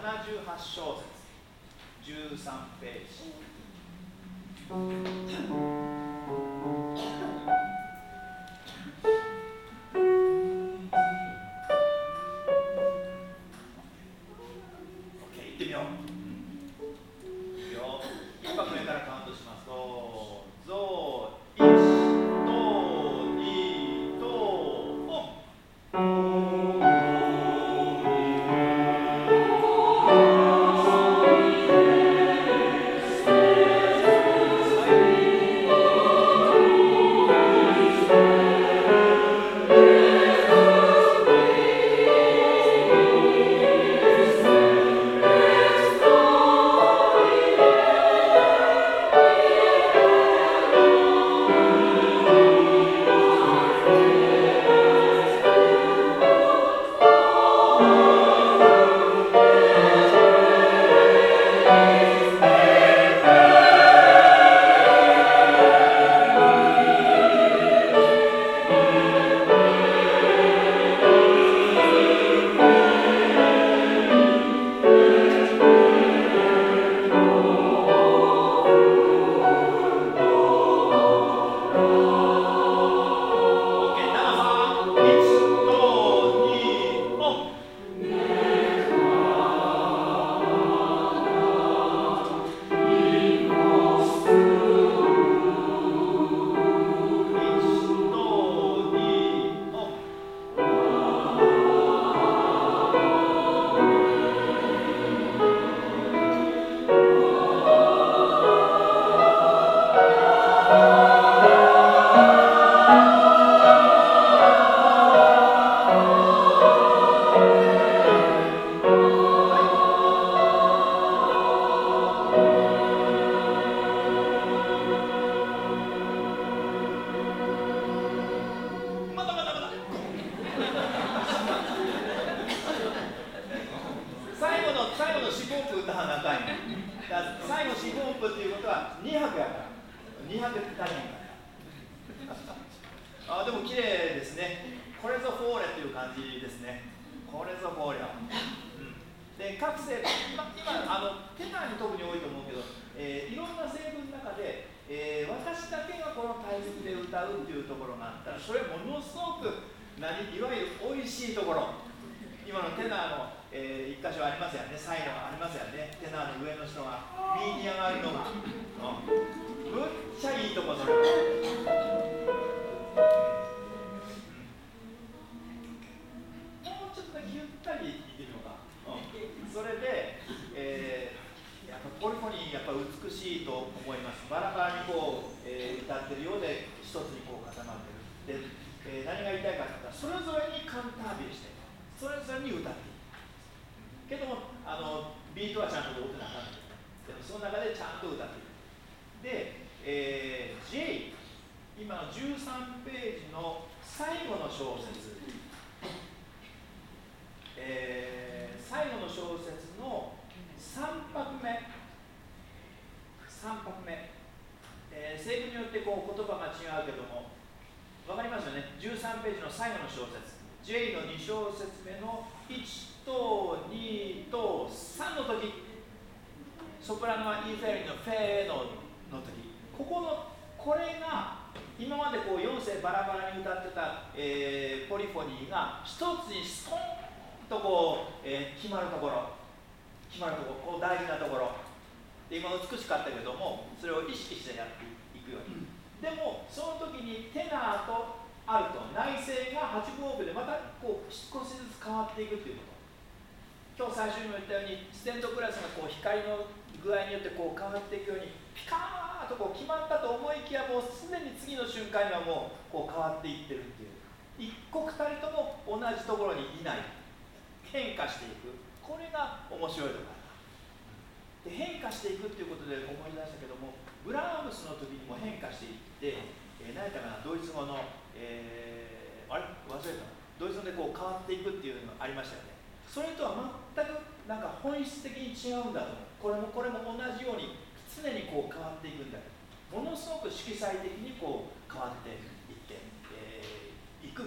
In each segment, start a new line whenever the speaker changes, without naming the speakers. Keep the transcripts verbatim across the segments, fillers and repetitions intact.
ななじゅうはち小節じゅうさんページ。OK、 行ってみよう。いくよ。一拍目からカウントします。どうぞ。いちとにとポン。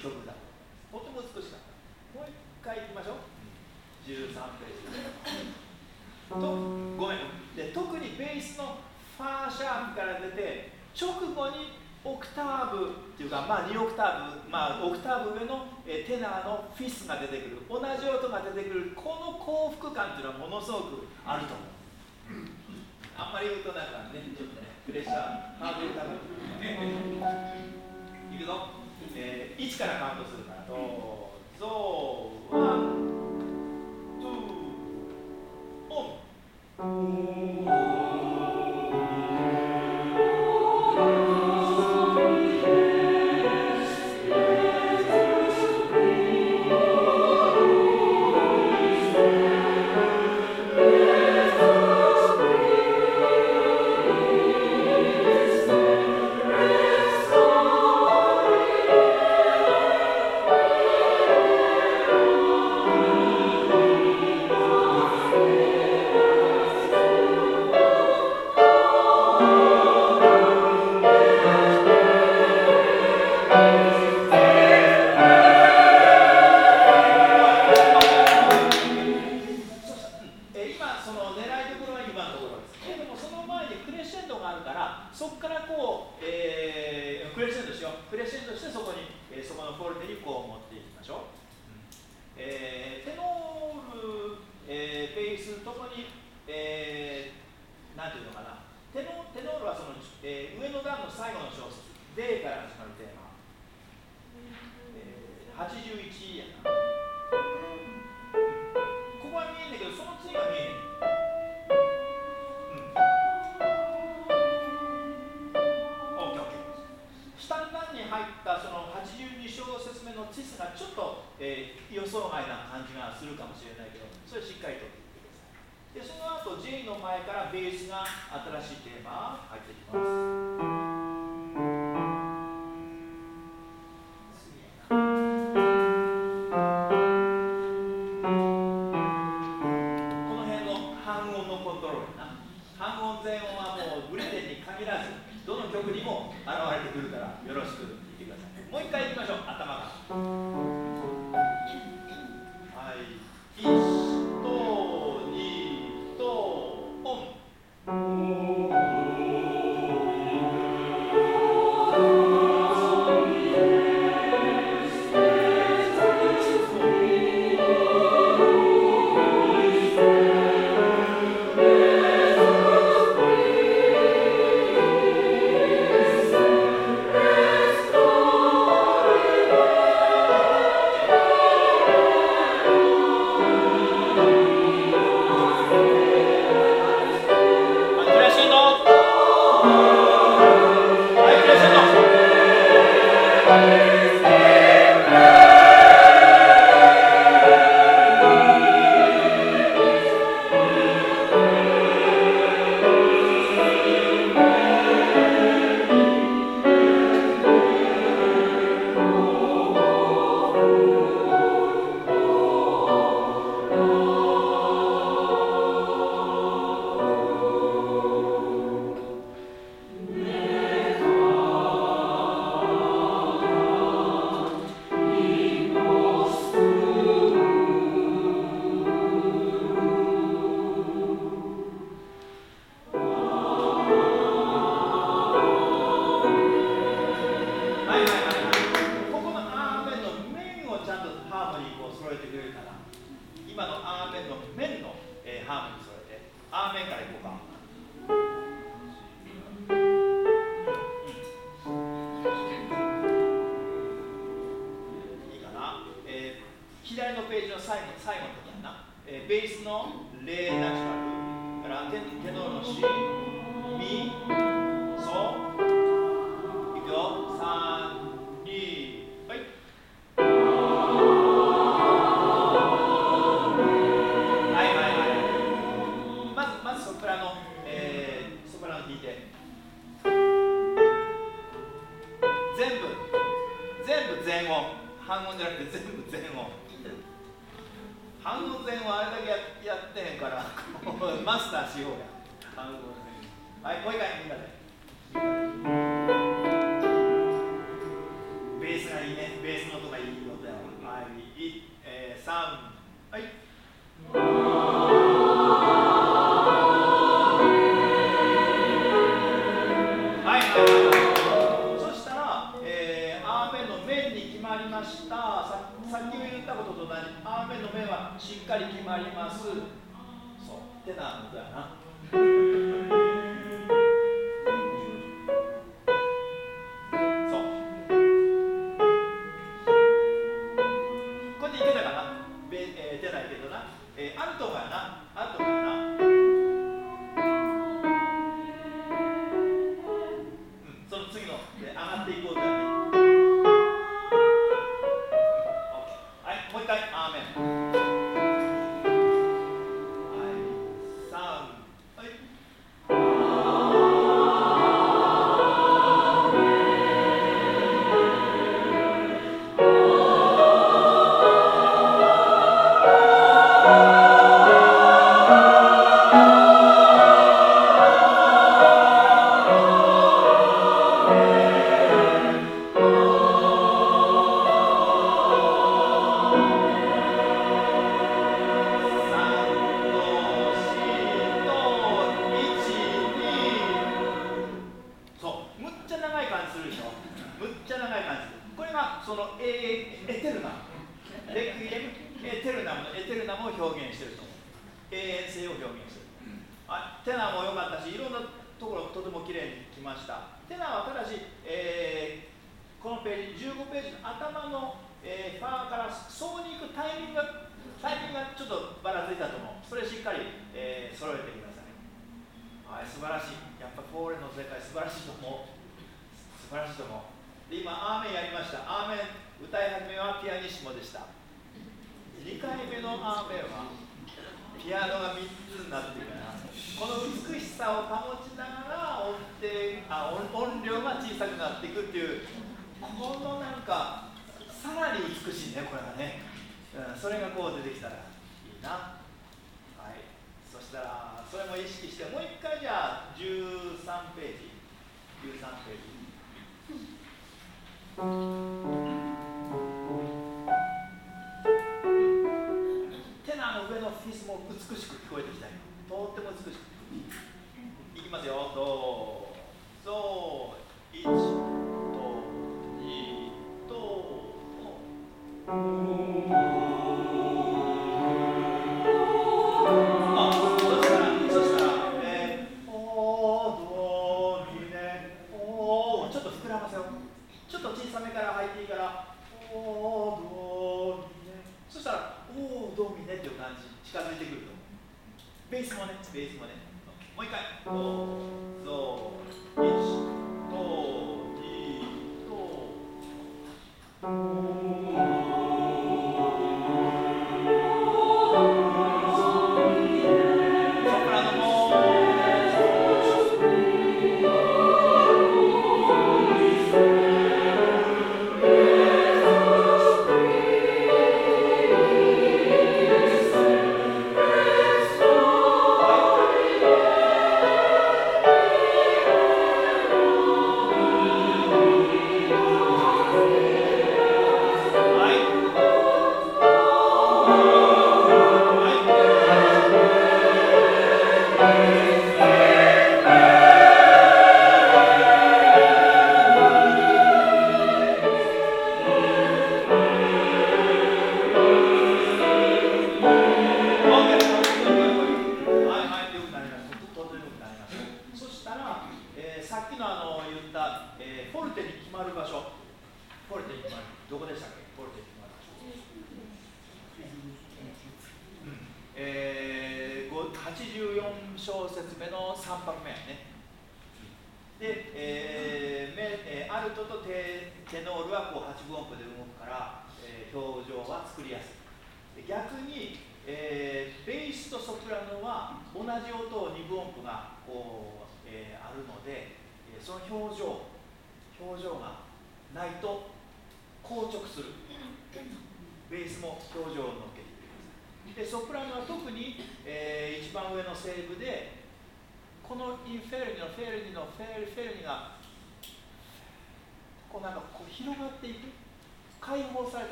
とても美しかった。もう一回いきましょう。じゅうさんページ。
とごめんで特にベースのファーシャープから出て直後にオクターブっていうか、まあ、にオクターブ、まあ、オクターブ上のえテナーのフィスが出てくる、同じ音が出てくる、この幸福感っていうのはものすごくあると思う。あんまり言うとなんかね、ちょっとね、プレッシャー、ハードル高い。いくぞ、えー、いちからカウントするから、どうぞ、ワン、ツー、オン。
はい。
しっかり決まります。そうテナーの歌やな。そうこれでいけたかな。ベ、えー、テナーいけどな、えー、アルトもやな。アルトもやな。うん、その次ので上がっていこうとやね。はい、もう一回アーメン。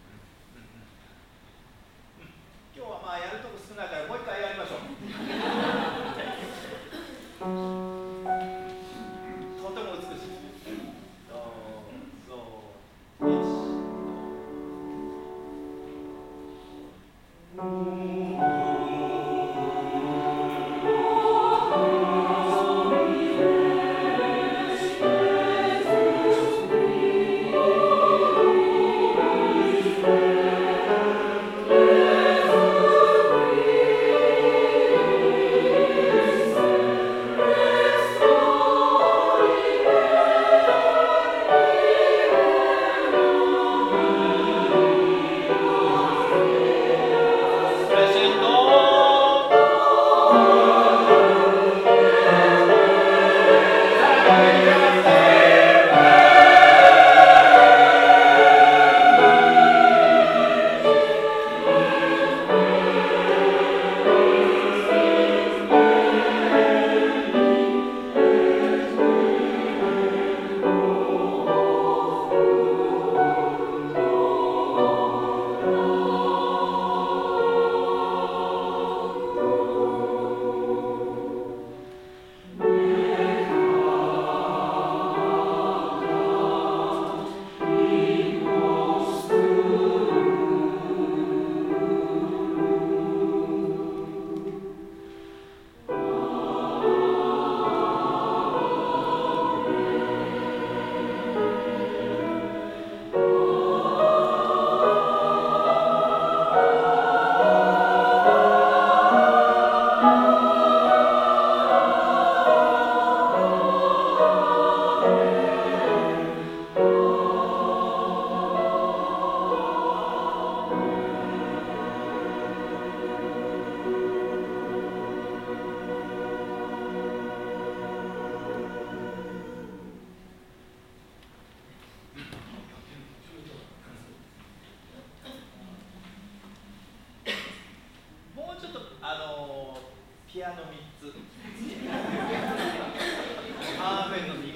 今日はまあやるとこ少ないからもう一回やりましょう。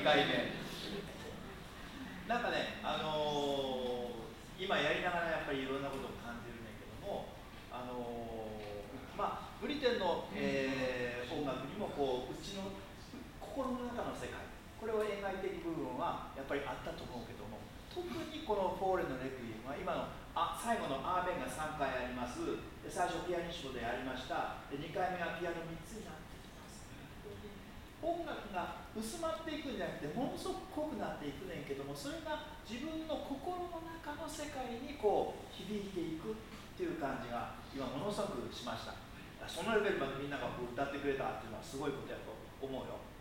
にかいめ。なんかね、あのー、今やりながらやっぱりいろんなことを感じるんだけども、あのー、まあブリテンの、えー、音楽にもこううちの心の中の世界、これを描いていく部分はやっぱりあったと思うけども、特にこのフォーレのレクイエムは今のあ最後のアーベンがさんかいあります。最初ピアニッシモでありました。にかいめはピアノみっつになってきます。音楽が薄まっていくんじゃなくてものすごく濃くなっていくねんけども、それが自分の心の中の世界にこう響いていくっていう感じが今ものすごくしました。そのレベルまでみんながこう歌ってくれたっていうのはすごいことやと思うよ。